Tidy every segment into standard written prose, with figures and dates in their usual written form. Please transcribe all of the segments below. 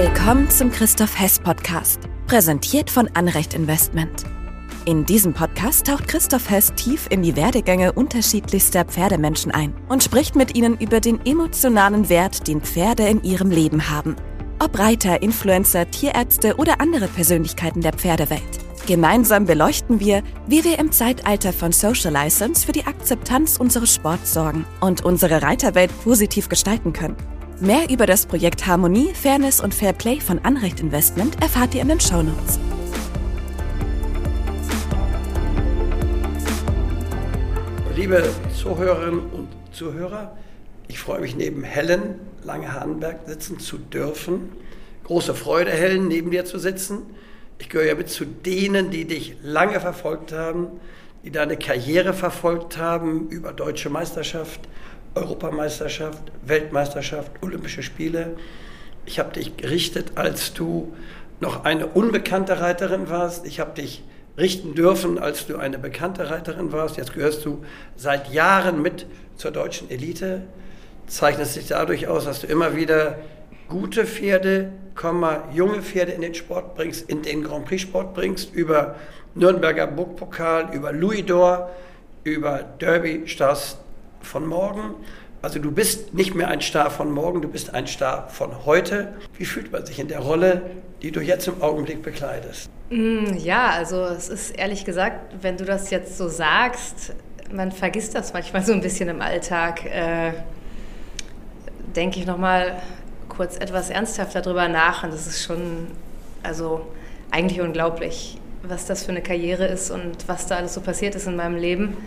Willkommen zum Christoph Hess Podcast, präsentiert von Anrecht Investment. In diesem Podcast taucht Christoph Hess tief in die Werdegänge unterschiedlichster Pferdemenschen ein und spricht mit ihnen über den emotionalen Wert, den Pferde in ihrem Leben haben. Ob Reiter, Influencer, Tierärzte oder andere Persönlichkeiten der Pferdewelt. Gemeinsam beleuchten wir, wie wir im Zeitalter von Social License für die Akzeptanz unseres Sports sorgen und unsere Reiterwelt positiv gestalten können. Mehr über das Projekt Harmonie, Fairness und Fair Play von Anrecht Investment erfahrt ihr in den Shownotes. Liebe Zuhörerinnen und Zuhörer, ich freue mich, neben Helen Lange-Hardenberg sitzen zu dürfen. Große Freude, Helen, neben dir zu sitzen. Ich gehöre ja mit zu denen, die dich lange verfolgt haben, die deine Karriere verfolgt haben über Deutsche Meisterschaft, Europameisterschaft, Weltmeisterschaft, Olympische Spiele. Ich habe dich gerichtet, als du noch eine unbekannte Reiterin warst. Ich habe dich richten dürfen, als du eine bekannte Reiterin warst. Jetzt gehörst du seit Jahren mit zur deutschen Elite. Zeichnet sich dadurch aus, dass du immer wieder gute Pferde, junge Pferde in den Sport bringst, in den Grand Prix Sport bringst, über Nürnberger Burgpokal, über Louis d'Or, über Derby Stars von morgen. Also du bist nicht mehr ein Star von morgen, du bist ein Star von heute. Wie fühlt man sich in der Rolle, die du jetzt im Augenblick bekleidest? Ja, also es ist ehrlich gesagt, wenn du das jetzt so sagst, man vergisst das manchmal so ein bisschen im Alltag, denke ich nochmal kurz etwas ernsthafter drüber nach. Und das ist schon, also eigentlich unglaublich, was das für eine Karriere ist und was da alles so passiert ist in meinem Leben.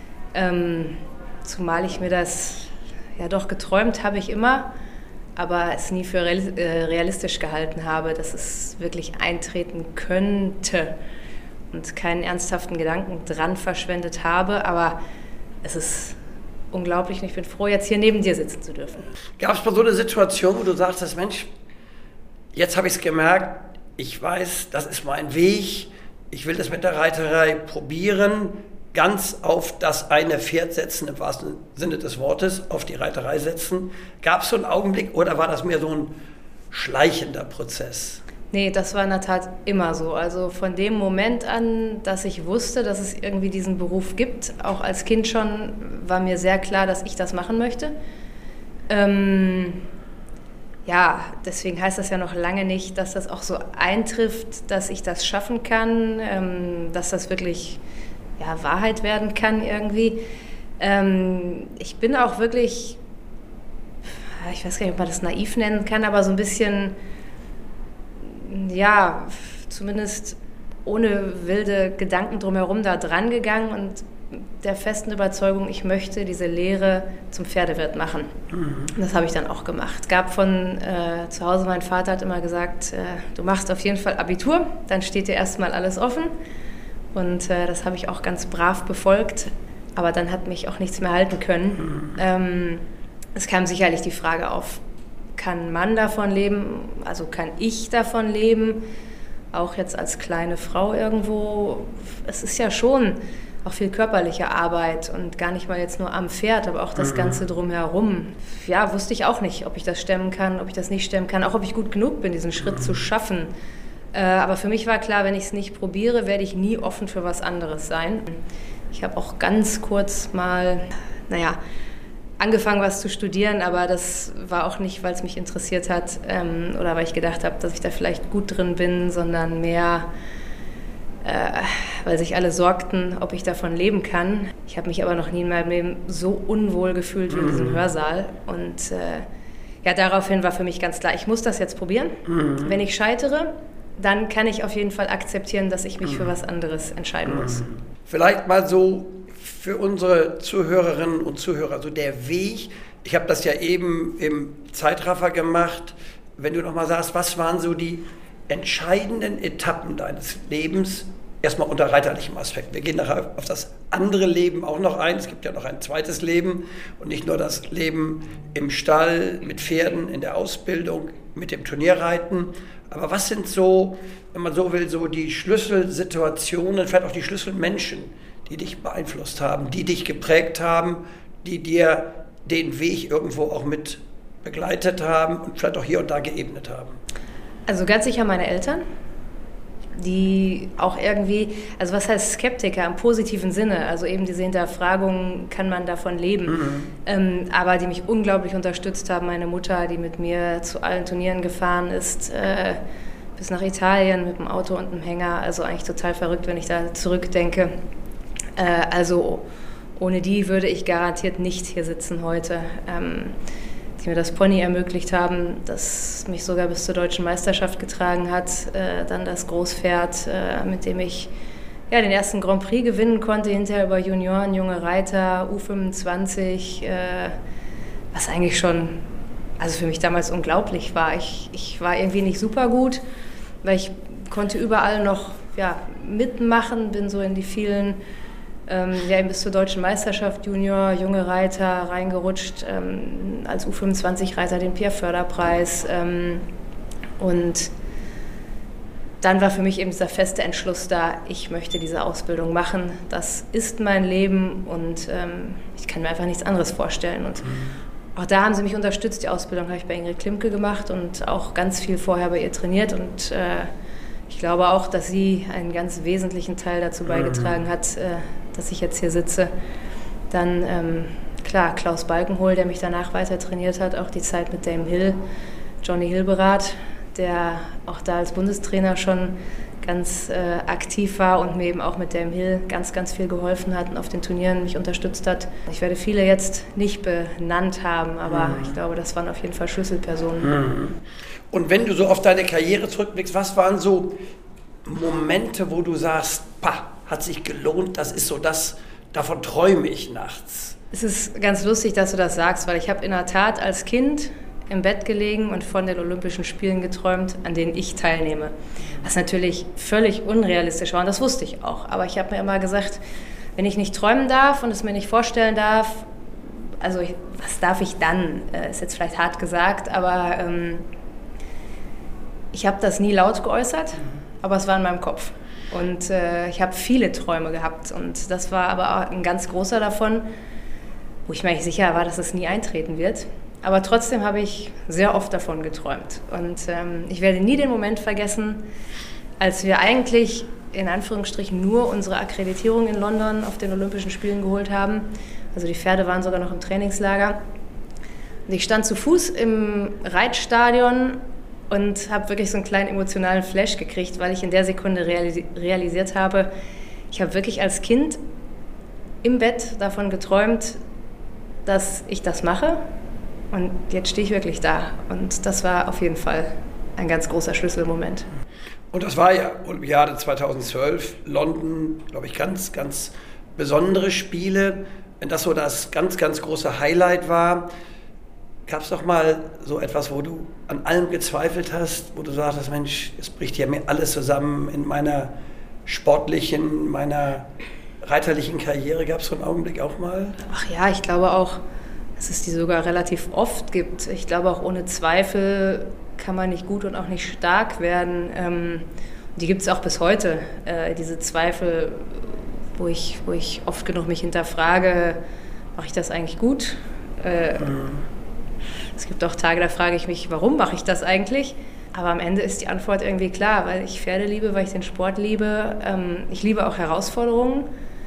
Zumal ich mir das ja doch geträumt habe ich immer, aber es nie für realistisch gehalten habe, dass es wirklich eintreten könnte und keinen ernsthaften Gedanken dran verschwendet habe. Aber es ist unglaublich und ich bin froh, jetzt hier neben dir sitzen zu dürfen. Gab es mal so eine Situation, wo du sagst, Mensch, jetzt habe ich es gemerkt, ich weiß, das ist mein Weg, ich will das mit der Reiterei probieren, ganz auf das eine Pferd setzen, im wahrsten Sinne des Wortes, auf die Reiterei setzen. Gab es so einen Augenblick oder war das mehr so ein schleichender Prozess? Nee, das war in der Tat immer so. Also von dem Moment an, dass ich wusste, dass es irgendwie diesen Beruf gibt, auch als Kind schon, war mir sehr klar, dass ich das machen möchte. Ja, deswegen heißt das ja noch lange nicht, dass das auch so eintrifft, dass ich das schaffen kann, dass das wirklich Wahrheit werden kann irgendwie. Ich bin auch wirklich, ich weiß gar nicht, ob man das naiv nennen kann, aber so ein bisschen, ja, zumindest ohne wilde Gedanken drumherum da dran gegangen und der festen Überzeugung, ich möchte diese Lehre zum Pferdewirt machen. Das habe ich dann auch gemacht. Gab von zu Hause, mein Vater hat immer gesagt, du machst auf jeden Fall Abitur, dann steht dir erstmal alles offen. Und das habe ich auch ganz brav befolgt, aber dann hat mich auch nichts mehr halten können. Es kam sicherlich die Frage auf, kann man davon leben, also kann ich davon leben, auch jetzt als kleine Frau irgendwo. Es ist ja schon auch viel körperliche Arbeit und gar nicht mal jetzt nur am Pferd, aber auch das Ganze drumherum. Ja, wusste ich auch nicht, ob ich das stemmen kann, ob ich das nicht stemmen kann, auch ob ich gut genug bin, diesen Schritt zu schaffen. Aber für mich war klar, wenn ich es nicht probiere, werde ich nie offen für was anderes sein. Ich habe auch ganz kurz mal, angefangen, was zu studieren, aber das war auch nicht, weil es mich interessiert hat oder weil ich gedacht habe, dass ich da vielleicht gut drin bin, sondern mehr, weil sich alle sorgten, ob ich davon leben kann. Ich habe mich aber noch nie in meinem Leben so unwohl gefühlt wie in diesem Hörsaal. Und daraufhin war für mich ganz klar, ich muss das jetzt probieren. Wenn ich scheitere, dann kann ich auf jeden Fall akzeptieren, dass ich mich für was anderes entscheiden muss. Vielleicht mal so für unsere Zuhörerinnen und Zuhörer, so der Weg, ich habe das ja eben im Zeitraffer gemacht, wenn du nochmal sagst, was waren so die entscheidenden Etappen deines Lebens, erstmal unter reiterlichem Aspekt. Wir gehen nachher auf das andere Leben auch noch ein, es gibt ja noch ein zweites Leben und nicht nur das Leben im Stall, mit Pferden, in der Ausbildung, mit dem Turnierreiten. Aber was sind so, wenn man so will, so die Schlüsselsituationen, vielleicht auch die Schlüsselmenschen, die dich beeinflusst haben, die dich geprägt haben, die dir den Weg irgendwo auch mit begleitet haben und vielleicht auch hier und da geebnet haben? Also ganz sicher meine Eltern, die auch irgendwie, also was heißt Skeptiker im positiven Sinne, also eben diese Hinterfragung, kann man davon leben, aber die mich unglaublich unterstützt haben. Meine Mutter, die mit mir zu allen Turnieren gefahren ist, bis nach Italien mit dem Auto und einem Hänger, also eigentlich total verrückt, wenn ich da zurückdenke. Also ohne die würde ich garantiert nicht hier sitzen heute. Die mir das Pony ermöglicht haben, das mich sogar bis zur Deutschen Meisterschaft getragen hat. Dann das Großpferd, mit dem ich den ersten Grand Prix gewinnen konnte, hinterher über Junioren, junge Reiter, U25, was eigentlich schon, also für mich damals unglaublich war. Ich war irgendwie nicht super gut, weil ich konnte überall noch mitmachen, bin so in die vielen bis zur Deutschen Meisterschaft Junior, junge Reiter reingerutscht, als U25-Reiter den Pierre-Förder-Preis. Und dann war für mich eben dieser feste Entschluss da, ich möchte diese Ausbildung machen. Das ist mein Leben und ich kann mir einfach nichts anderes vorstellen. Und auch da haben sie mich unterstützt. Die Ausbildung habe ich bei Ingrid Klimke gemacht und auch ganz viel vorher bei ihr trainiert. Und ich glaube auch, dass sie einen ganz wesentlichen Teil dazu beigetragen hat, dass ich jetzt hier sitze. Dann, klar, Klaus Balkenhol, der mich danach weiter trainiert hat, auch die Zeit mit Dame Hill, Johnny Hilberath, der auch da als Bundestrainer schon ganz aktiv war und mir eben auch mit Dame Hill ganz, ganz viel geholfen hat und auf den Turnieren mich unterstützt hat. Ich werde viele jetzt nicht benannt haben, aber ich glaube, das waren auf jeden Fall Schlüsselpersonen. Und wenn du so auf deine Karriere zurückblickst, was waren so Momente, wo du sagst, hat sich gelohnt, das ist so das, davon träume ich nachts? Es ist ganz lustig, dass du das sagst, weil ich habe in der Tat als Kind im Bett gelegen und von den Olympischen Spielen geträumt, an denen ich teilnehme. Was natürlich völlig unrealistisch war und das wusste ich auch. Aber ich habe mir immer gesagt, wenn ich nicht träumen darf und es mir nicht vorstellen darf, also was darf ich dann? Ist jetzt vielleicht hart gesagt, aber ich habe das nie laut geäußert, aber es war in meinem Kopf. Und ich habe viele Träume gehabt und das war aber auch ein ganz großer davon, wo ich mir eigentlich sicher war, dass es nie eintreten wird. Aber trotzdem habe ich sehr oft davon geträumt. Und ich werde nie den Moment vergessen, als wir eigentlich in Anführungsstrichen nur unsere Akkreditierung in London auf den Olympischen Spielen geholt haben. Also die Pferde waren sogar noch im Trainingslager. Und ich stand zu Fuß im Reitstadion und habe wirklich so einen kleinen emotionalen Flash gekriegt, weil ich in der Sekunde realisiert habe, ich habe wirklich als Kind im Bett davon geträumt, dass ich das mache. Und jetzt stehe ich wirklich da. Und das war auf jeden Fall ein ganz großer Schlüsselmoment. Und das war ja Olympiade 2012, London, glaube ich, ganz, ganz besondere Spiele. Wenn das so das ganz, ganz große Highlight war, gab es doch mal so etwas, wo du an allem gezweifelt hast, wo du sagtest, Mensch, es bricht ja mir alles zusammen in meiner sportlichen, meiner reiterlichen Karriere. Gab es so einen Augenblick auch mal? Ach ja, ich glaube auch, dass es die sogar relativ oft gibt. Ich glaube auch ohne Zweifel kann man nicht gut und auch nicht stark werden. Die gibt es auch bis heute, diese Zweifel, wo ich oft genug mich hinterfrage, mache ich das eigentlich gut? Es gibt auch Tage, da frage ich mich, warum mache ich das eigentlich? Aber am Ende ist die Antwort irgendwie klar, weil ich Pferde liebe, weil ich den Sport liebe. Ich liebe auch Herausforderungen.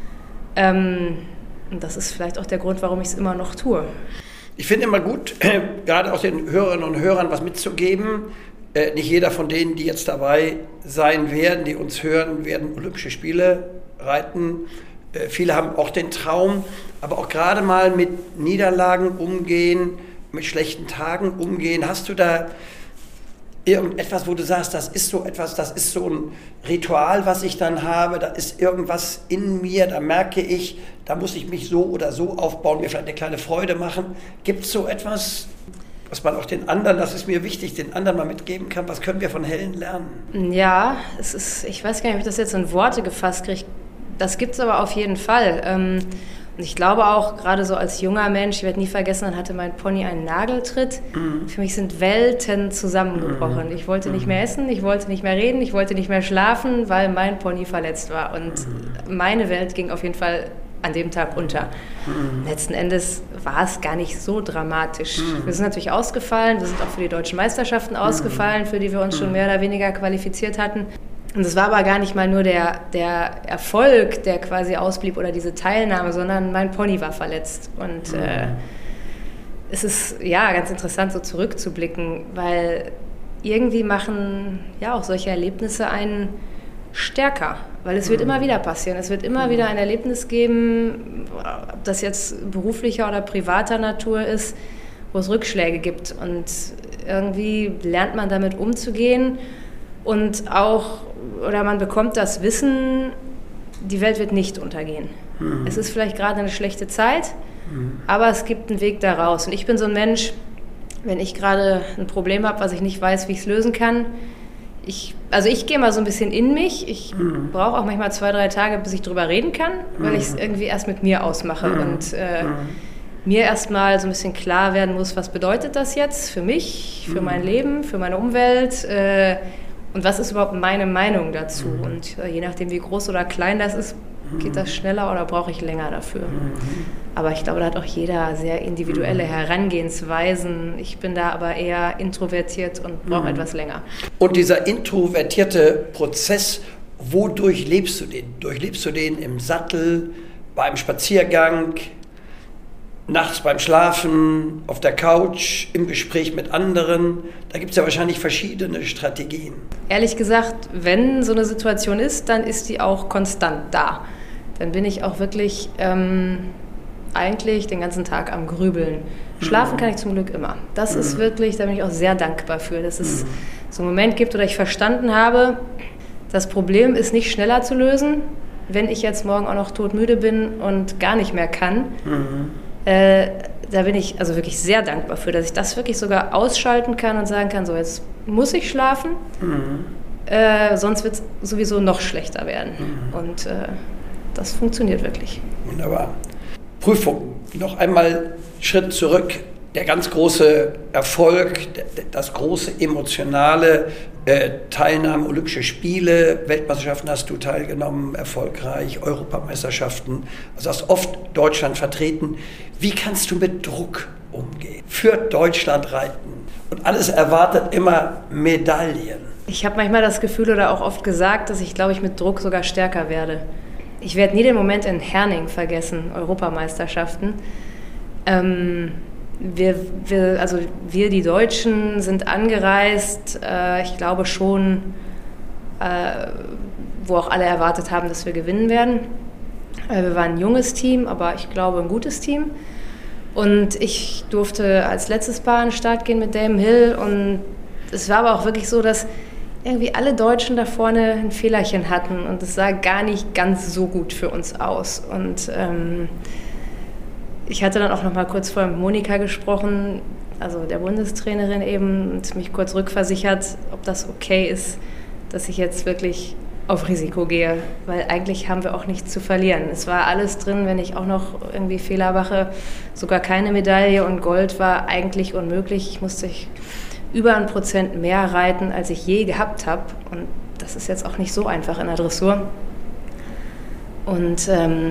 Und das ist vielleicht auch der Grund, warum ich es immer noch tue. Ich finde immer gut, gerade auch den Hörerinnen und Hörern was mitzugeben. Nicht jeder von denen, die jetzt dabei sein werden, die uns hören, werden Olympische Spiele reiten. Viele haben auch den Traum, aber auch gerade mal mit Niederlagen umgehen, mit schlechten Tagen umgehen. Hast du da irgendetwas, wo du sagst, das ist so etwas, das ist so ein Ritual, was ich dann habe, da ist irgendwas in mir, da merke ich, da muss ich mich so oder so aufbauen, mir vielleicht eine kleine Freude machen. Gibt es so etwas, was man auch den anderen, das ist mir wichtig, den anderen mal mitgeben kann? Was können wir von Helen lernen? Ja, ich weiß gar nicht, ob ich das jetzt in Worte gefasst kriege. Das gibt es aber auf jeden Fall. Und ich glaube auch, gerade so als junger Mensch, ich werde nie vergessen, dann hatte mein Pony einen Nageltritt. Für mich sind Welten zusammengebrochen. Ich wollte nicht mehr essen, ich wollte nicht mehr reden, ich wollte nicht mehr schlafen, weil mein Pony verletzt war. Und meine Welt ging auf jeden Fall an dem Tag unter. Letzten Endes war es gar nicht so dramatisch. Wir sind natürlich ausgefallen, wir sind auch für die deutschen Meisterschaften ausgefallen, für die wir uns schon mehr oder weniger qualifiziert hatten. Und es war aber gar nicht mal nur der Erfolg, der quasi ausblieb oder diese Teilnahme, sondern mein Pony war verletzt. Und es ist ja ganz interessant, so zurückzublicken, weil irgendwie machen ja auch solche Erlebnisse einen stärker, weil es wird immer wieder passieren. Es wird immer wieder ein Erlebnis geben, ob das jetzt beruflicher oder privater Natur ist, wo es Rückschläge gibt. Und irgendwie lernt man damit umzugehen und auch, oder man bekommt das Wissen, die Welt wird nicht untergehen. Es ist vielleicht gerade eine schlechte Zeit, aber es gibt einen Weg da raus. Und ich bin so ein Mensch, wenn ich gerade ein Problem habe, was ich nicht weiß, wie ich es lösen kann, ich gehe mal so ein bisschen in mich. Ich brauche auch manchmal 2-3 Tage, bis ich drüber reden kann, weil ich es irgendwie erst mit mir ausmache und mir erstmal so ein bisschen klar werden muss, was bedeutet das jetzt für mich, für mein Leben, für meine Umwelt und was ist überhaupt meine Meinung dazu. Und je nachdem, wie groß oder klein das ist, geht das schneller oder brauche ich länger dafür. Aber ich glaube, da hat auch jeder sehr individuelle Herangehensweisen. Ich bin da aber eher introvertiert und brauche etwas länger. Und dieser introvertierte Prozess, wodurch lebst du den? Durchlebst du den im Sattel, beim Spaziergang, nachts beim Schlafen, auf der Couch, im Gespräch mit anderen? Da gibt es ja wahrscheinlich verschiedene Strategien. Ehrlich gesagt, wenn so eine Situation ist, dann ist die auch konstant da. Dann bin ich auch wirklich eigentlich den ganzen Tag am Grübeln. Schlafen kann ich zum Glück immer. Das ist wirklich, da bin ich auch sehr dankbar für, dass es so einen Moment gibt, oder ich verstanden habe, das Problem ist nicht schneller zu lösen, wenn ich jetzt morgen auch noch todmüde bin und gar nicht mehr kann. Da bin ich also wirklich sehr dankbar für, dass ich das wirklich sogar ausschalten kann und sagen kann, so jetzt muss ich schlafen, sonst wird es sowieso noch schlechter werden. Und das funktioniert wirklich. Wunderbar. Prüfung. Noch einmal Schritt zurück. Der ganz große Erfolg, das große emotionale Teilnahme, Olympische Spiele, Weltmeisterschaften hast du teilgenommen, erfolgreich, Europameisterschaften, also hast oft Deutschland vertreten. Wie kannst du mit Druck umgehen? Für Deutschland reiten. Und alles erwartet immer Medaillen. Ich habe manchmal das Gefühl oder auch oft gesagt, dass ich, glaube ich, mit Druck sogar stärker werde. Ich werde nie den Moment in Herning vergessen, Europameisterschaften. Wir, die Deutschen, sind angereist, ich glaube schon, wo auch alle erwartet haben, dass wir gewinnen werden. Wir waren ein junges Team, aber ich glaube ein gutes Team. Und ich durfte als letztes Paar an den Start gehen mit Damon Hill. Und es war aber auch wirklich so, dass irgendwie alle Deutschen da vorne ein Fehlerchen hatten und es sah gar nicht ganz so gut für uns aus. Und ich hatte dann auch noch mal kurz vorher mit Monika gesprochen, also der Bundestrainerin eben, und mich kurz rückversichert, ob das okay ist, dass ich jetzt wirklich auf Risiko gehe, weil eigentlich haben wir auch nichts zu verlieren. Es war alles drin, wenn ich auch noch irgendwie Fehler mache, sogar keine Medaille, und Gold war eigentlich unmöglich. Ich musste über 1% mehr reiten, als ich je gehabt habe. Und das ist jetzt auch nicht so einfach in der Dressur. Und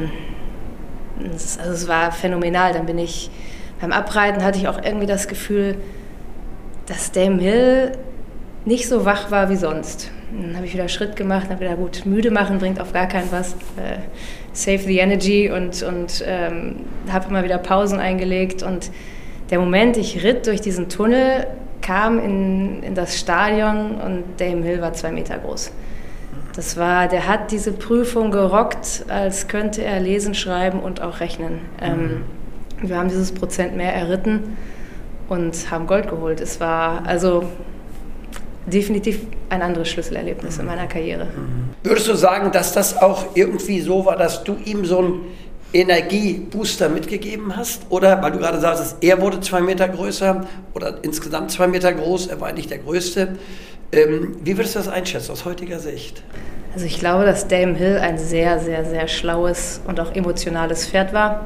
es war phänomenal. Dann bin ich beim Abreiten, hatte ich auch irgendwie das Gefühl, dass Damon Hill nicht so wach war wie sonst. Dann habe ich wieder Schritt gemacht, habe wieder gut, müde machen bringt auf gar keinen was. Save the energy und habe immer wieder Pausen eingelegt. Und der Moment, ich ritt durch diesen Tunnel, kam in das Stadion und Damon Hill war 2 Meter groß. Der hat diese Prüfung gerockt, als könnte er lesen, schreiben und auch rechnen. Wir haben dieses Prozent mehr erritten und haben Gold geholt. Es war also definitiv ein anderes Schlüsselerlebnis in meiner Karriere. Würdest du sagen, dass das auch irgendwie so war, dass du ihm so einen Energiebooster mitgegeben hast? Oder, weil du gerade sagst, er wurde 2 Meter größer oder insgesamt 2 Meter groß, er war eigentlich der Größte. Wie würdest du das einschätzen aus heutiger Sicht? Also ich glaube, dass Damon Hill ein sehr, sehr, sehr schlaues und auch emotionales Pferd war.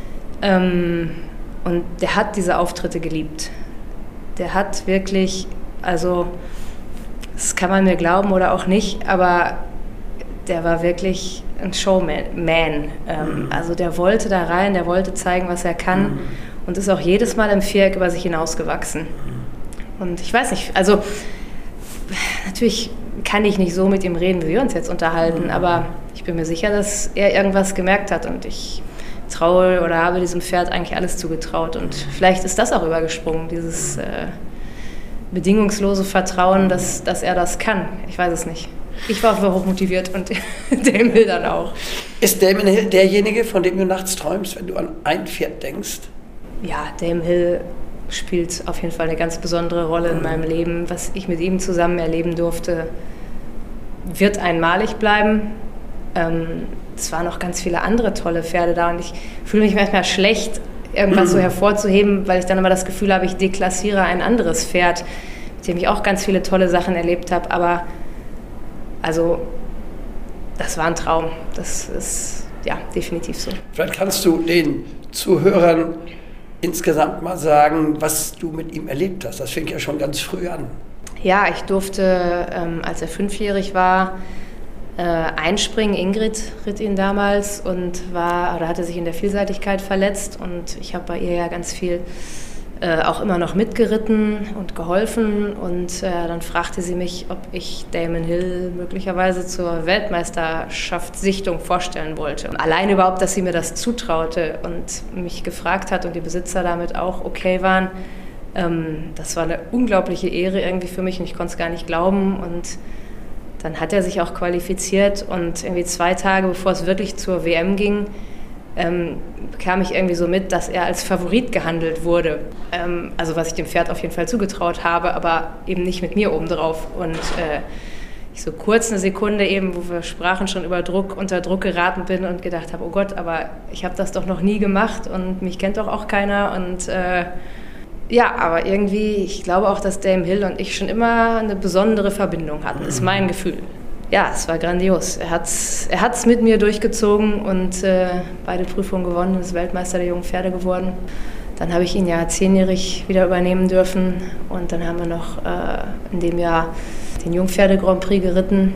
Und der hat diese Auftritte geliebt. Der hat wirklich, also das kann man mir glauben oder auch nicht, aber der war wirklich ein Showman. Also der wollte da rein, der wollte zeigen, was er kann und ist auch jedes Mal im Viereck über sich hinausgewachsen. Und ich weiß nicht, also natürlich kann ich nicht so mit ihm reden, wie wir uns jetzt unterhalten, aber ich bin mir sicher, dass er irgendwas gemerkt hat und ich traue oder habe diesem Pferd eigentlich alles zugetraut und vielleicht ist das auch übergesprungen, dieses bedingungslose Vertrauen, dass er das kann. Ich weiß es nicht. Ich war hochmotiviert und Damon Hill dann auch. Ist Damon Hill derjenige, von dem du nachts träumst, wenn du an ein Pferd denkst? Ja, Damon Hill spielt auf jeden Fall eine ganz besondere Rolle in meinem Leben. Was ich mit ihm zusammen erleben durfte, wird einmalig bleiben. Es waren noch ganz viele andere tolle Pferde da und ich fühle mich manchmal schlecht, irgendwas so hervorzuheben, weil ich dann immer das Gefühl habe, ich deklassiere ein anderes Pferd, mit dem ich auch ganz viele tolle Sachen erlebt habe. Aber also, das war ein Traum. Das ist ja definitiv so. Vielleicht kannst du den Zuhörern insgesamt mal sagen, was du mit ihm erlebt hast. Das fing ja schon ganz früh an. Ja, ich durfte, als er 5-jährig war, einspringen. Ingrid ritt ihn damals und hatte sich in der Vielseitigkeit verletzt und ich habe bei ihr ja ganz viel auch immer noch mitgeritten und geholfen und dann fragte sie mich, ob ich Damon Hill möglicherweise zur Weltmeisterschaftssichtung vorstellen wollte. Allein überhaupt, dass sie mir das zutraute und mich gefragt hat und die Besitzer damit auch okay waren, das war eine unglaubliche Ehre irgendwie für mich und ich konnte es gar nicht glauben und dann hat er sich auch qualifiziert und irgendwie 2 Tage bevor es wirklich zur WM ging, bekam ich irgendwie so mit, dass er als Favorit gehandelt wurde. Also was ich dem Pferd auf jeden Fall zugetraut habe, aber eben nicht mit mir obendrauf. Und ich so kurz eine Sekunde eben, wo wir sprachen, schon unter Druck geraten bin und gedacht habe, oh Gott, aber ich habe das doch noch nie gemacht und mich kennt doch auch keiner. Und ja, aber irgendwie, ich glaube auch, dass Damon Hill und ich schon immer eine besondere Verbindung hatten, ist mein Gefühl. Ja, es war grandios. Er hat's mit mir durchgezogen und beide Prüfungen gewonnen, ist Weltmeister der jungen Pferde geworden. Dann habe ich ihn ja 10-jährig wieder übernehmen dürfen und dann haben wir noch in dem Jahr den Jungpferde Grand Prix geritten.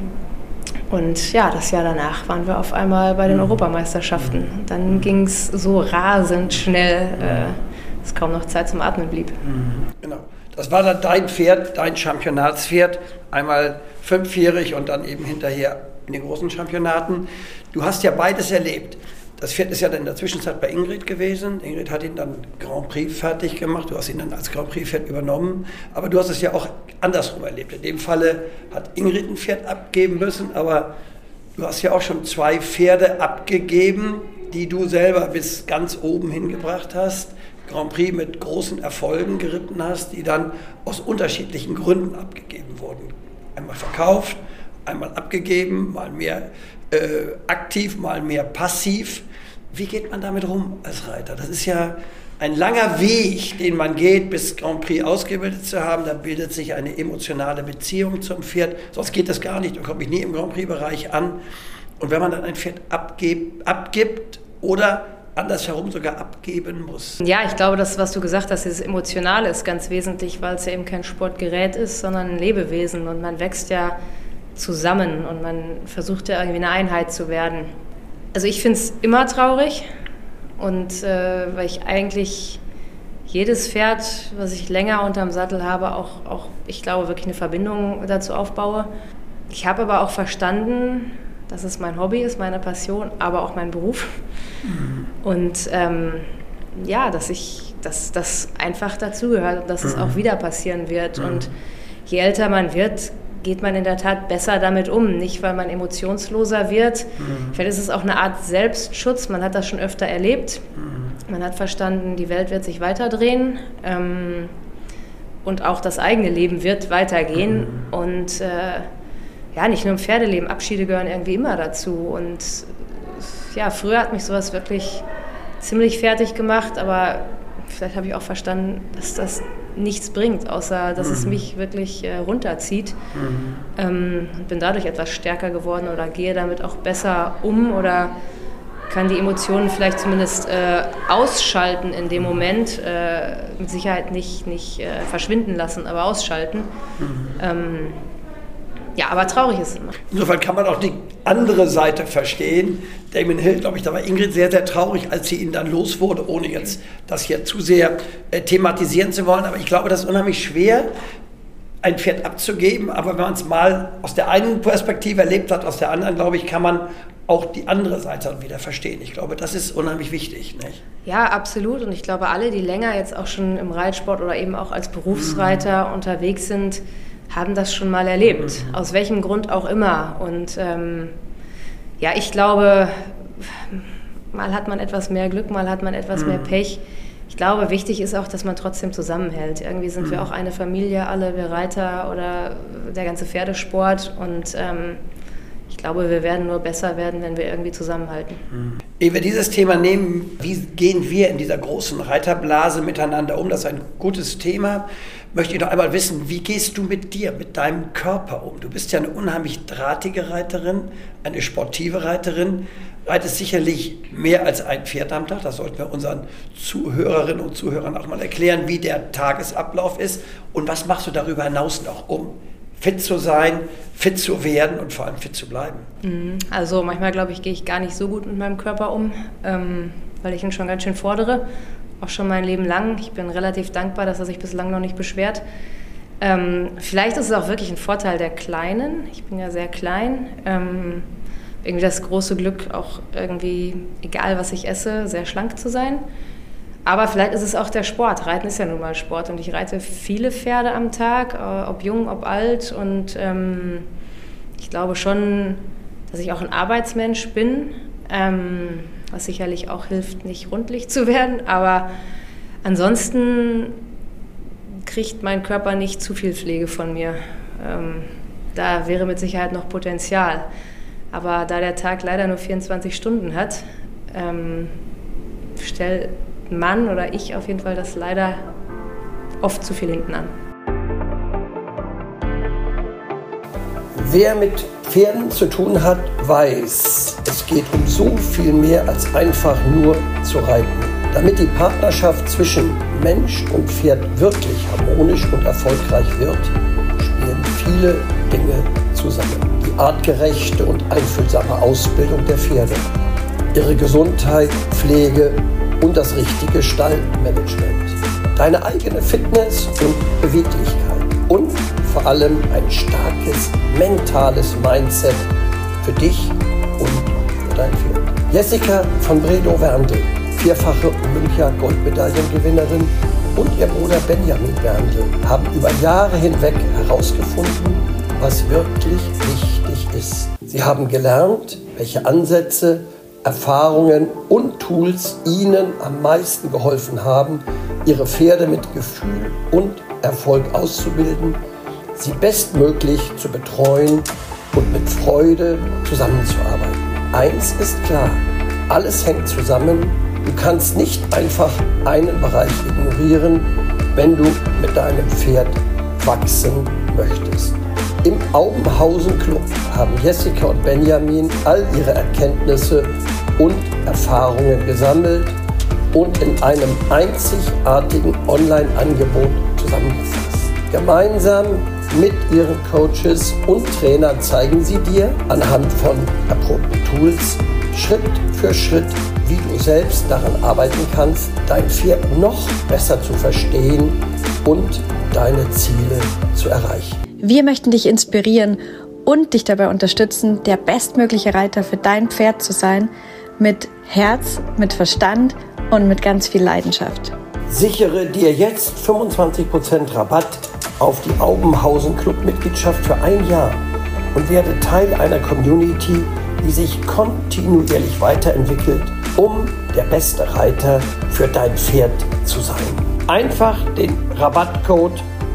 Und ja, das Jahr danach waren wir auf einmal bei den Europameisterschaften. Und dann ging es so rasend schnell, dass kaum noch Zeit zum Atmen blieb. Genau. Das war dann dein Pferd, dein Championatspferd, einmal 5-jährig und dann eben hinterher in den großen Championaten. Du hast ja beides erlebt. Das Pferd ist ja dann in der Zwischenzeit bei Ingrid gewesen. Ingrid hat ihn dann Grand Prix fertig gemacht. Du hast ihn dann als Grand Prix-Pferd übernommen. Aber du hast es ja auch andersrum erlebt. In dem Falle hat Ingrid ein Pferd abgeben müssen, aber du hast ja auch schon 2 Pferde abgegeben, die du selber bis ganz oben hingebracht hast. Grand Prix mit großen Erfolgen geritten hast, die dann aus unterschiedlichen Gründen abgegeben wurden. Einmal verkauft, einmal abgegeben, mal mehr aktiv, mal mehr passiv. Wie geht man damit rum als Reiter? Das ist ja ein langer Weg, den man geht, bis Grand Prix ausgebildet zu haben. Da bildet sich eine emotionale Beziehung zum Pferd. Sonst geht das gar nicht. Da komme ich nie im Grand Prix-Bereich an. Und wenn man dann ein Pferd abgibt oder andersherum sogar abgeben muss. Ja, ich glaube, das, was du gesagt hast, dieses Emotionale ist ganz wesentlich, weil es ja eben kein Sportgerät ist, sondern ein Lebewesen und man wächst ja zusammen und man versucht ja irgendwie eine Einheit zu werden. Also ich finde es immer traurig und weil ich eigentlich jedes Pferd, was ich länger unterm Sattel habe, auch ich glaube, wirklich eine Verbindung dazu aufbaue. Ich habe aber auch verstanden, dass es mein Hobby ist, meine Passion, aber auch mein Beruf. Und ja, dass das einfach dazugehört und dass es auch wieder passieren wird. Und je älter man wird, geht man in der Tat besser damit um. Nicht, weil man emotionsloser wird. Vielleicht ist es auch eine Art Selbstschutz. Man hat das schon öfter erlebt. Man hat verstanden, die Welt wird sich weiterdrehen. Und auch das eigene Leben wird weitergehen. Und ja, nicht nur im Pferdeleben. Abschiede gehören irgendwie immer dazu. Und ja, früher hat mich sowas wirklich ziemlich fertig gemacht. Aber vielleicht habe ich auch verstanden, dass das nichts bringt, außer dass es mich wirklich runterzieht. Bin dadurch etwas stärker geworden oder gehe damit auch besser um oder kann die Emotionen vielleicht zumindest ausschalten in dem Moment. Mit Sicherheit nicht verschwinden lassen, aber ausschalten. Ja, aber traurig ist es immer. Insofern kann man auch andere Seite verstehen. Damon Hill, glaube ich, da war Ingrid sehr, sehr traurig, als sie ihn dann los wurde, ohne jetzt das hier zu sehr thematisieren zu wollen. Aber ich glaube, das ist unheimlich schwer, ein Pferd abzugeben. Aber wenn man es mal aus der einen Perspektive erlebt hat, aus der anderen, glaube ich, kann man auch die andere Seite dann wieder verstehen. Ich glaube, das ist unheimlich wichtig, nicht? Ja, absolut. Und ich glaube, alle, die länger jetzt auch schon im Reitsport oder eben auch als Berufsreiter unterwegs sind, haben das schon mal erlebt. Aus welchem Grund auch immer. Und ja, ich glaube, mal hat man etwas mehr Glück, mal hat man etwas mehr Pech. Ich glaube, wichtig ist auch, dass man trotzdem zusammenhält. Irgendwie sind wir auch eine Familie, alle, wir Reiter oder der ganze Pferdesport. Und ich glaube, wir werden nur besser werden, wenn wir irgendwie zusammenhalten. Ehe wir dieses Thema nehmen, wie gehen wir in dieser großen Reiterblase miteinander um? Das ist ein gutes Thema. Möchte ich noch einmal wissen, wie gehst du mit dir, mit deinem Körper um? Du bist ja eine unheimlich drahtige Reiterin, eine sportive Reiterin, reitest sicherlich mehr als ein Pferd am Tag. Das sollten wir unseren Zuhörerinnen und Zuhörern auch mal erklären, wie der Tagesablauf ist. Und was machst du darüber hinaus noch, um fit zu sein, fit zu werden und vor allem fit zu bleiben? Also manchmal, glaube ich, gehe ich gar nicht so gut mit meinem Körper um, weil ich ihn schon ganz schön fordere. Auch schon mein Leben lang. Ich bin relativ dankbar, dass er sich bislang noch nicht beschwert. Vielleicht ist es auch wirklich ein Vorteil der Kleinen. Ich bin ja sehr klein. Irgendwie das große Glück, auch irgendwie, egal was ich esse, sehr schlank zu sein. Aber vielleicht ist es auch der Sport. Reiten ist ja nun mal Sport. Und ich reite viele Pferde am Tag, ob jung, ob alt. Und ich glaube schon, dass ich auch ein Arbeitsmensch bin. Was sicherlich auch hilft, nicht rundlich zu werden. Aber ansonsten kriegt mein Körper nicht zu viel Pflege von mir. Da wäre mit Sicherheit noch Potenzial. Aber da der Tag leider nur 24 Stunden hat, stellt man oder ich auf jeden Fall das leider oft zu viel hinten an. Wer mit Pferden zu tun hat, weiß, es geht um so viel mehr als einfach nur zu reiten. Damit die Partnerschaft zwischen Mensch und Pferd wirklich harmonisch und erfolgreich wird, spielen viele Dinge zusammen. Die artgerechte und einfühlsame Ausbildung der Pferde, ihre Gesundheit, Pflege und das richtige Stallmanagement, deine eigene Fitness und Beweglichkeit und vor allem ein starkes mentales Mindset für dich und für dein Pferd. Jessica von Bredow-Werndl, vierfache Olympia-Goldmedaillengewinnerin, und ihr Bruder Benjamin Werndl haben über Jahre hinweg herausgefunden, was wirklich wichtig ist. Sie haben gelernt, welche Ansätze, Erfahrungen und Tools ihnen am meisten geholfen haben, ihre Pferde mit Gefühl und Erfolg auszubilden, sie bestmöglich zu betreuen und mit Freude zusammenzuarbeiten. Eins ist klar, alles hängt zusammen. Du kannst nicht einfach einen Bereich ignorieren, wenn du mit deinem Pferd wachsen möchtest. Im Aubenhausen Club haben Jessica und Benjamin all ihre Erkenntnisse und Erfahrungen gesammelt und in einem einzigartigen Online-Angebot zusammengefasst. Gemeinsam mit ihren Coaches und Trainern zeigen sie dir anhand von erprobten Tools Schritt für Schritt, wie du selbst daran arbeiten kannst, dein Pferd noch besser zu verstehen und deine Ziele zu erreichen. Wir möchten dich inspirieren und dich dabei unterstützen, der bestmögliche Reiter für dein Pferd zu sein, mit Herz, mit Verstand und mit ganz viel Leidenschaft. Sichere dir jetzt 25% Rabatt auf die Aubenhausen Club Mitgliedschaft für ein Jahr und werde Teil einer Community, die sich kontinuierlich weiterentwickelt, um der beste Reiter für dein Pferd zu sein. Einfach den Rabattcode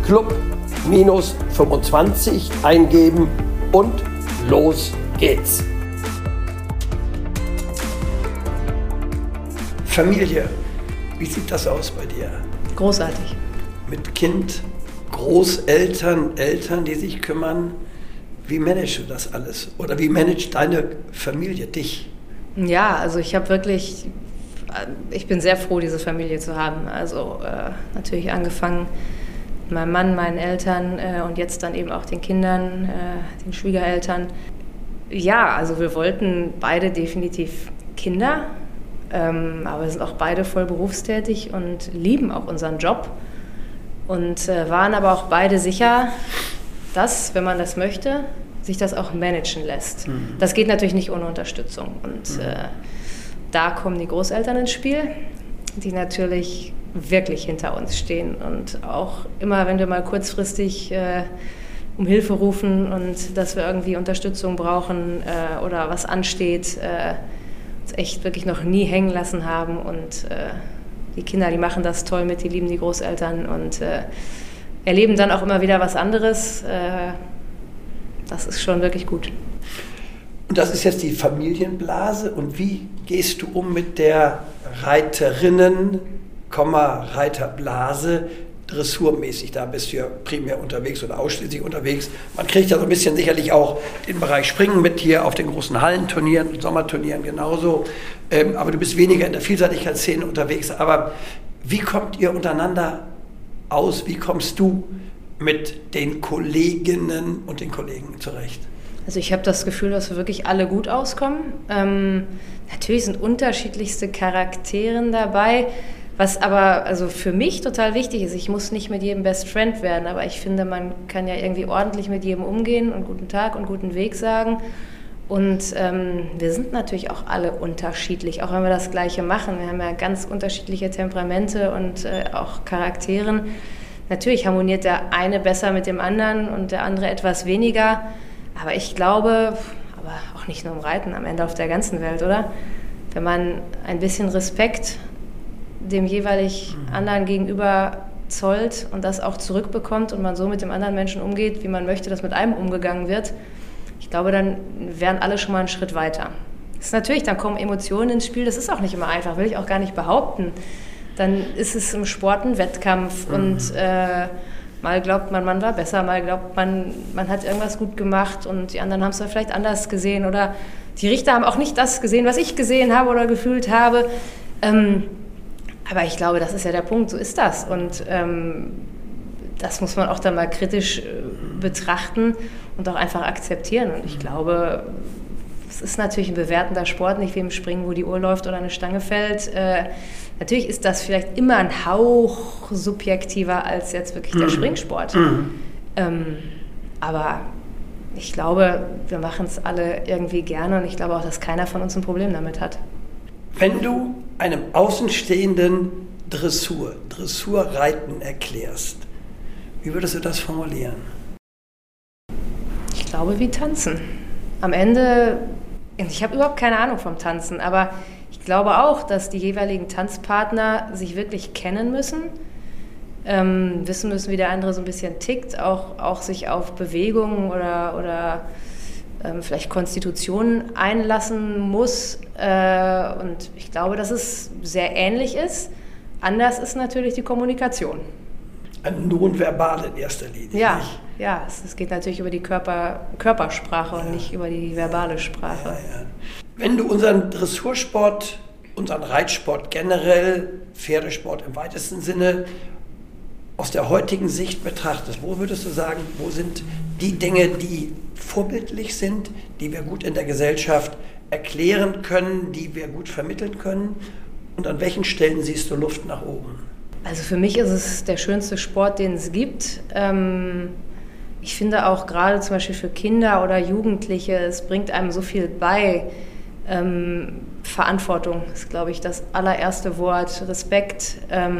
CLUB-25 eingeben und los geht's. Familie, wie sieht das aus bei dir? Großartig. Mit Kind, Großeltern, Eltern, die sich kümmern. Wie managst du das alles? Oder wie managt deine Familie dich? Ja, also ich bin sehr froh, diese Familie zu haben. Also natürlich angefangen mit meinem Mann, meinen Eltern und jetzt dann eben auch den Kindern, den Schwiegereltern. Ja, also wir wollten beide definitiv Kinder, aber wir sind auch beide voll berufstätig und lieben auch unseren Job und waren aber auch beide sicher, dass, wenn man das möchte, sich das auch managen lässt. Das geht natürlich nicht ohne Unterstützung. Und da kommen die Großeltern ins Spiel, die natürlich wirklich hinter uns stehen und auch immer, wenn wir mal kurzfristig um Hilfe rufen und dass wir irgendwie Unterstützung brauchen oder was ansteht, uns echt wirklich noch nie hängen lassen haben. Und die Kinder, die machen das toll mit, die lieben die Großeltern und erleben dann auch immer wieder was anderes. Das ist schon wirklich gut. Und das ist jetzt die Familienblase. Und wie gehst du um mit der Reiterblase, dressurmäßig? Da bist du ja primär unterwegs oder ausschließlich unterwegs. Man kriegt ja so ein bisschen sicherlich auch den Bereich Springen mit hier auf den großen Hallenturnieren, Sommerturnieren genauso. Aber du bist weniger in der Vielseitigkeitsszene unterwegs. Aber wie kommt ihr untereinander aus? Wie kommst du mit den Kolleginnen und den Kollegen zurecht? Also ich habe das Gefühl, dass wir wirklich alle gut auskommen. Natürlich sind unterschiedlichste Charaktere dabei, was aber also für mich total wichtig ist. Ich muss nicht mit jedem Best Friend werden, aber ich finde, man kann ja irgendwie ordentlich mit jedem umgehen und guten Tag und guten Weg sagen. Und wir sind natürlich auch alle unterschiedlich, auch wenn wir das Gleiche machen. Wir haben ja ganz unterschiedliche Temperamente und auch Charakteren. Natürlich harmoniert der eine besser mit dem anderen und der andere etwas weniger. Aber ich glaube, aber auch nicht nur im Reiten, am Ende auf der ganzen Welt, oder? Wenn man ein bisschen Respekt dem jeweilig anderen gegenüber zollt und das auch zurückbekommt und man so mit dem anderen Menschen umgeht, wie man möchte, dass mit einem umgegangen wird, ich glaube, dann wären alle schon mal einen Schritt weiter. Das ist natürlich, dann kommen Emotionen ins Spiel, das ist auch nicht immer einfach, will ich auch gar nicht behaupten. Dann ist es im Sport ein Wettkampf und mal glaubt man, man war besser, mal glaubt man, man hat irgendwas gut gemacht und die anderen haben es vielleicht anders gesehen oder die Richter haben auch nicht das gesehen, was ich gesehen habe oder gefühlt habe. Aber ich glaube, das ist ja der Punkt, so ist das. Und das muss man auch dann mal kritisch betrachten und auch einfach akzeptieren. Und ich glaube, es ist natürlich ein bewertender Sport, nicht wie im Springen, wo die Uhr läuft oder eine Stange fällt. Natürlich ist das vielleicht immer ein Hauch subjektiver als jetzt wirklich der Springsport. Aber ich glaube, wir machen es alle irgendwie gerne und ich glaube auch, dass keiner von uns ein Problem damit hat. Wenn du einem Außenstehenden Dressurreiten erklärst, wie würdest du das formulieren? Ich glaube, wie Tanzen. Am Ende, ich habe überhaupt keine Ahnung vom Tanzen, aber ich glaube auch, dass die jeweiligen Tanzpartner sich wirklich kennen müssen, wissen müssen, wie der andere so ein bisschen tickt, auch sich auf Bewegungen oder vielleicht Konstitutionen einlassen muss. Und ich glaube, dass es sehr ähnlich ist. Anders ist natürlich die Kommunikation. Nonverbal in erster Linie. Ja, ja, es geht natürlich über die Körpersprache und nicht über die verbale Sprache. Ja. Wenn du unseren Dressursport, unseren Reitsport generell, Pferdesport im weitesten Sinne, aus der heutigen Sicht betrachtest, wo würdest du sagen, wo sind die Dinge, die vorbildlich sind, die wir gut in der Gesellschaft erklären können, die wir gut vermitteln können? Und an welchen Stellen siehst du Luft nach oben? Also für mich ist es der schönste Sport, den es gibt. Ich finde auch gerade zum Beispiel für Kinder oder Jugendliche, es bringt einem so viel bei. Verantwortung ist, glaube ich, das allererste Wort. Respekt,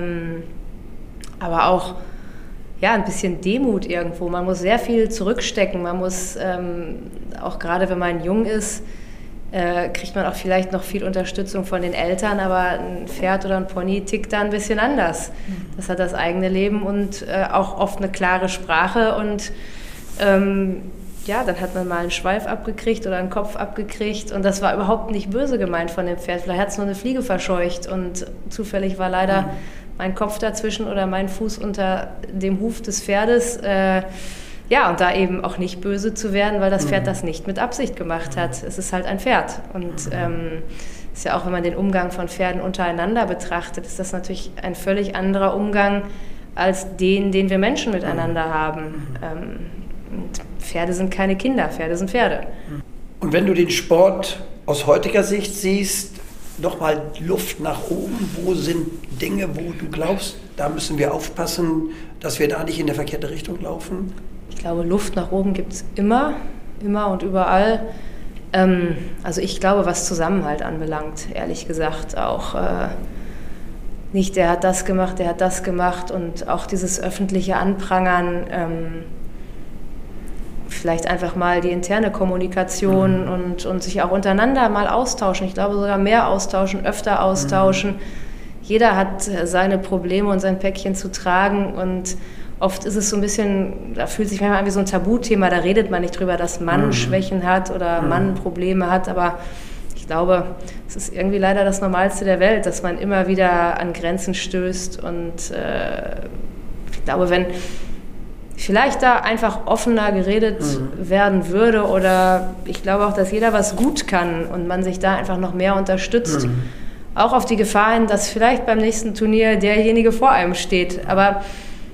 aber auch ja, ein bisschen Demut irgendwo. Man muss sehr viel zurückstecken. Man muss, auch gerade wenn man jung ist, kriegt man auch vielleicht noch viel Unterstützung von den Eltern, aber ein Pferd oder ein Pony tickt da ein bisschen anders. Das hat das eigene Leben und auch oft eine klare Sprache und ja, dann hat man mal einen Schweif abgekriegt oder einen Kopf abgekriegt und das war überhaupt nicht böse gemeint von dem Pferd. Vielleicht hat es nur eine Fliege verscheucht und zufällig war leider mein Kopf dazwischen oder mein Fuß unter dem Huf des Pferdes. Ja, und da eben auch nicht böse zu werden, weil das Pferd das nicht mit Absicht gemacht hat. Es ist halt ein Pferd. Und ist ja auch, wenn man den Umgang von Pferden untereinander betrachtet, ist das natürlich ein völlig anderer Umgang als den wir Menschen miteinander haben. Und Pferde sind keine Kinder, Pferde sind Pferde. Und wenn du den Sport aus heutiger Sicht siehst, nochmal Luft nach oben, wo sind Dinge, wo du glaubst, da müssen wir aufpassen, dass wir da nicht in der verkehrte Richtung laufen? Ich glaube, Luft nach oben gibt es immer und überall. Also ich glaube, was Zusammenhalt anbelangt, ehrlich gesagt, auch nicht, der hat das gemacht und auch dieses öffentliche Anprangern, vielleicht einfach mal die interne Kommunikation und sich auch untereinander mal austauschen. Ich glaube sogar mehr austauschen, öfter austauschen. Jeder hat seine Probleme und sein Päckchen zu tragen und oft ist es so ein bisschen, da fühlt sich manchmal an wie so ein Tabuthema, da redet man nicht drüber, dass Mann Schwächen hat oder Mann Probleme hat, aber ich glaube, es ist irgendwie leider das Normalste der Welt, dass man immer wieder an Grenzen stößt und ich glaube, wenn vielleicht da einfach offener geredet werden würde oder ich glaube auch, dass jeder was gut kann und man sich da einfach noch mehr unterstützt, auch auf die Gefahr hin, dass vielleicht beim nächsten Turnier derjenige vor einem steht, aber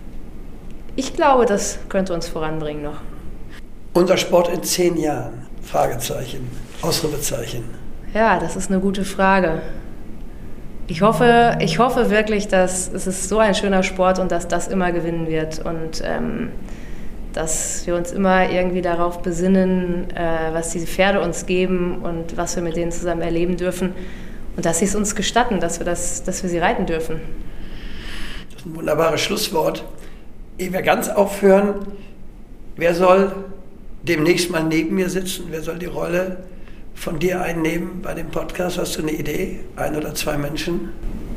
ich glaube, das könnte uns voranbringen noch. Unser Sport in 10 Jahren? Fragezeichen, Ausrufezeichen. Ja, das ist eine gute Frage. Ich hoffe wirklich, dass es ist so ein schöner Sport und dass das immer gewinnen wird und dass wir uns immer irgendwie darauf besinnen, was diese Pferde uns geben und was wir mit denen zusammen erleben dürfen und dass sie es uns gestatten, dass wir sie reiten dürfen. Das ist ein wunderbares Schlusswort. Ehe wir ganz aufhören, wer soll demnächst mal neben mir sitzen? Wer soll die Rolle von dir einnehmen bei dem Podcast? Hast du eine Idee? 1 oder 2 Menschen?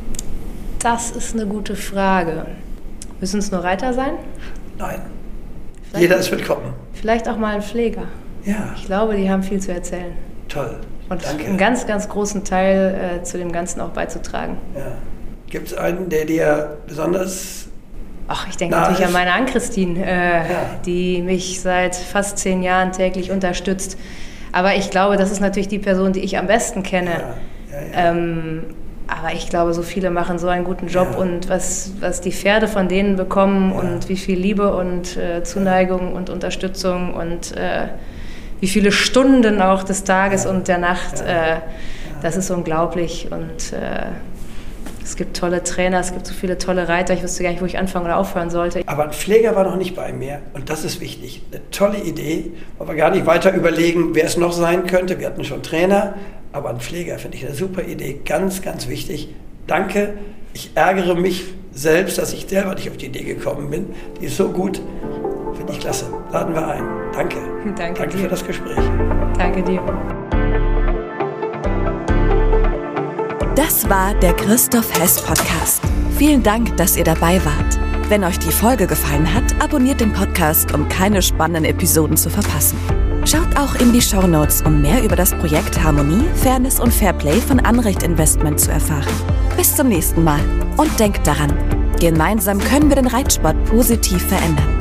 Das ist eine gute Frage. Müssen es nur Reiter sein? Nein. Jeder ist willkommen. Vielleicht auch mal ein Pfleger. Ja. Ich glaube, die haben viel zu erzählen. Toll. Und danke. Einen ganz, ganz großen Teil zu dem Ganzen auch beizutragen. Ja. Gibt es einen, der dir besonders... Ach, ich denke natürlich an meine Ann-Christine, die mich seit fast 10 Jahren täglich unterstützt. Aber ich glaube, das ist natürlich die Person, die ich am besten kenne. Ja. Aber ich glaube, so viele machen so einen guten Job und was die Pferde von denen bekommen und wie viel Liebe und Zuneigung und Unterstützung und wie viele Stunden auch des Tages und der Nacht, das ist unglaublich und es gibt tolle Trainer, es gibt so viele tolle Reiter, ich wüsste gar nicht, wo ich anfangen oder aufhören sollte. Aber ein Pfleger war noch nicht bei mir und das ist wichtig. Eine tolle Idee, wollen wir gar nicht weiter überlegen, wer es noch sein könnte. Wir hatten schon Trainer, aber ein Pfleger finde ich eine super Idee, ganz, ganz wichtig. Danke, ich ärgere mich selbst, dass ich selber nicht auf die Idee gekommen bin. Die ist so gut, finde ich klasse. Laden wir ein. Danke. Danke für das Gespräch. Danke dir. Das war der Christoph Hess Podcast. Vielen Dank, dass ihr dabei wart. Wenn euch die Folge gefallen hat, abonniert den Podcast, um keine spannenden Episoden zu verpassen. Schaut auch in die Shownotes, um mehr über das Projekt Harmonie, Fairness und Fairplay von Anrecht Investment zu erfahren. Bis zum nächsten Mal und denkt daran, gemeinsam können wir den Reitsport positiv verändern.